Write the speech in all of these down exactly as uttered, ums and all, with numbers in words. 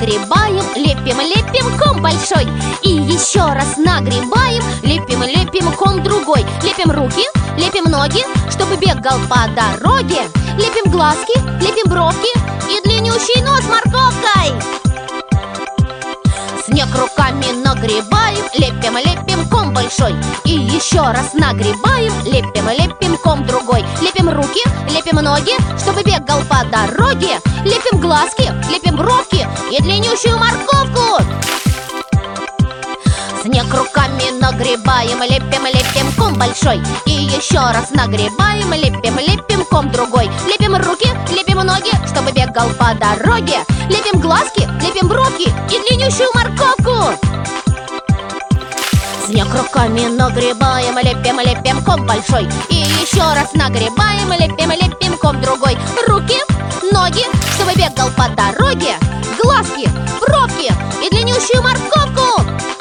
нагребаем, лепим, лепим ком большой. И еще раз нагребаем, лепим, лепим ком другой. Лепим руки, лепим ноги, чтобы бегал по дороге. Лепим глазки, лепим бровки и длиннющий нос морковкой. Снег руками нагребаем, лепим, лепим ком большой. И еще раз нагребаем, лепим, лепим ком другой. Лепим руки, лепим ноги, чтобы бегал по дороге. Лепим глазки, лепим бровки и длиннющую морковку. Снег руками нагребаем, лепим, лепим ком большой. И еще раз нагребаем, лепим, лепим ком другой. Лепим руки, лепим ноги, чтобы бегал по дороге. Лепим глазки, лепим бровки и длиннющую морковку. Снег руками нагребаем, лепим, лепим ком большой. И еще раз нагребаем, лепим, лепим ком другой. Руки, ноги, чтобы бегал по дороге. Глазки, бровки и длиннющую морковку.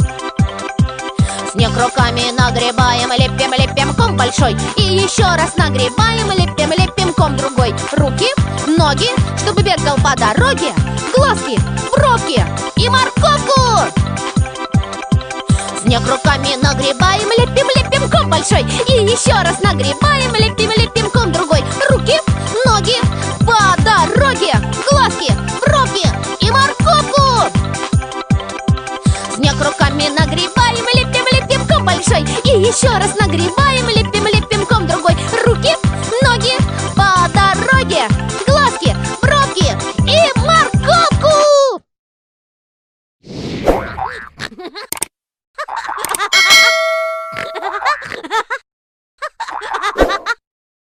Снег руками нагребаем, лепим, лепим ком большой. И еще раз нагребаем, лепим, лепим ком другой. Руки, ноги, чтобы бегал по дороге. Глазки, бровки и морковку. Снег руками нагребаем, лепим, лепим ком большой. И еще раз нагребаем, лепим, лепим ком другой. Руки, ноги, по дороге. Глазки, бровки и морковку. Снег руками нагребаем, лепим, лепим ком большой. И еще раз нагребаем, лепим, лепим ком другой. Руки, ноги, по дороге. Глазки, бровки и морковку.